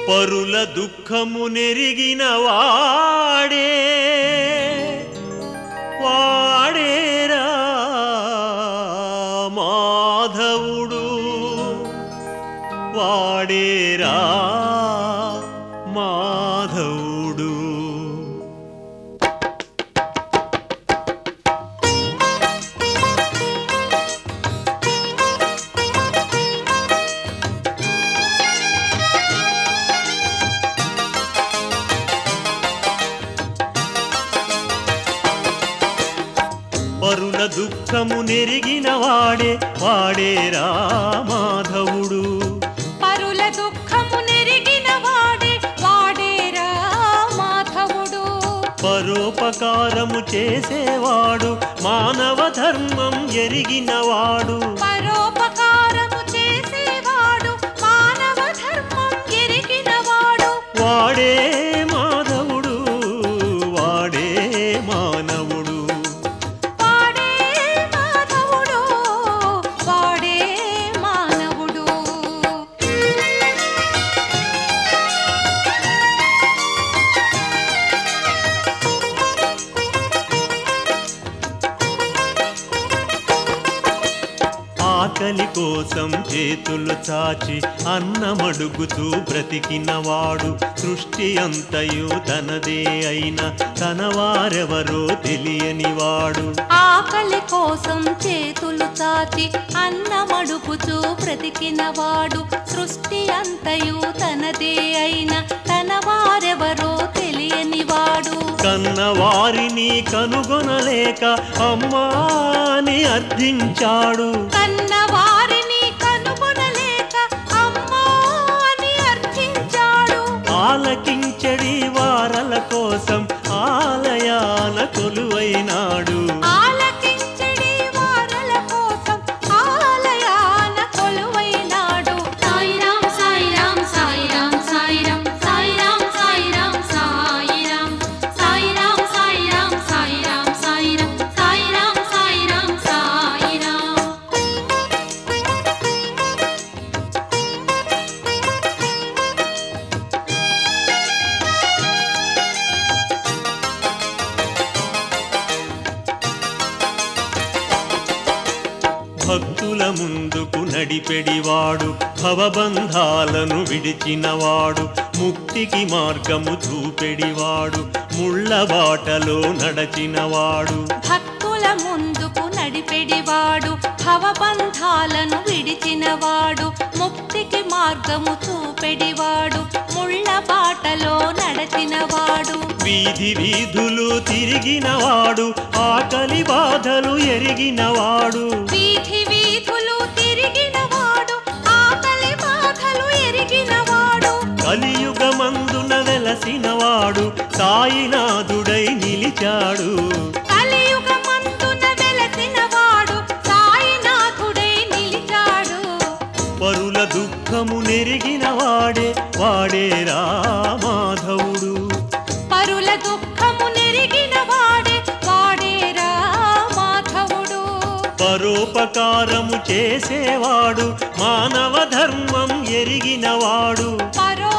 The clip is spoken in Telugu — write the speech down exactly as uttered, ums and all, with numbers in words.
పరుల దుఃఖము నెరిగిన వాడే వాడేరా మాధవుడు వాడేరా మాధవుడు పరుల దుఃఖము నెరిగిన వాడే వాడేరా మాధవుడు పరుల దుఃఖము నెరిగిన వాడే వాడేరా మాధవుడు పరోపకారము చేసేవాడు మానవ ధర్మం ఎరిగినవాడు పరోపకారము చేసేవాడు మానవ ధర్మం ఎరిగినవాడు వాడే మాధవుడు వాడే మానవుడు వాడే మాధవుడు వాడే మానవుడు ఆకలి కోసం చేతులు చాచి అన్నమడుగుతూ బ్రతికినవాడు సృష్టి అంతయు తనదే అయిన తనవారెవరో తెలియనివాడు ఆకలి కోసం చేతులు చాచి అన్నమడుగుచూ బ్రతికినవాడు సృష్టి అంతయు తనదే అయిన తన వారెవరో తెలియనివాడు కన్నవారిని కనుగొనలేక అమ్మాని అర్థించాడు కన్నవారిని కనుగొనలేక అమ్మా అని అర్థించాడు ఆలకించడి వారల కోసం ఆలయాన కొలువైనాడు ఆలకించడి వారల కోసం ఆలయాన కొలువైనాడు సాయిరాం సాయిరాం సాయిరాం సాయిరాం సాయిరాం సాయిరాం సాయిరాం సాయిరాం సాయిరాం సాయిరాం సాయిరాం సాయిరాం సాయిరాం సాయిరాం భక్తుల ముందుకు నడిపెడివాడు భవబంధాలను విడిచినవాడు ముక్తికి మార్గము చూపెడివాడు ముళ్ళ బాటలో నడచినవాడు భక్తుల ముందుకు నడిపెడివాడు భవబంధాలను విడిచినవాడు ముక్తికి మార్గము చూపెడివాడు ముళ్ళ బాటలో నడచినవాడు వీధి వీధులు తిరిగినవాడు ఆకలి బాధలు ఎరిగినవాడు వీధి వీధులు తిరిగినవాడు ఆకలి బాధలు ఎరిగినవాడు కలియుగమందున వెలసినవాడు సాయినాథుడై నిలిచాడు కలియుగమందున వెలసినవాడు సాయినాథుడై నిలిచాడు పరుల దుఃఖము నెరిగినవాడే వాడేరా మాధవుడు పరుల దుఃఖము నెరిగిన వాడే వాడేరా మాధవుడు పరోపకారము చేసేవాడు మానవ ధర్మం ఎరిగినవాడు పరో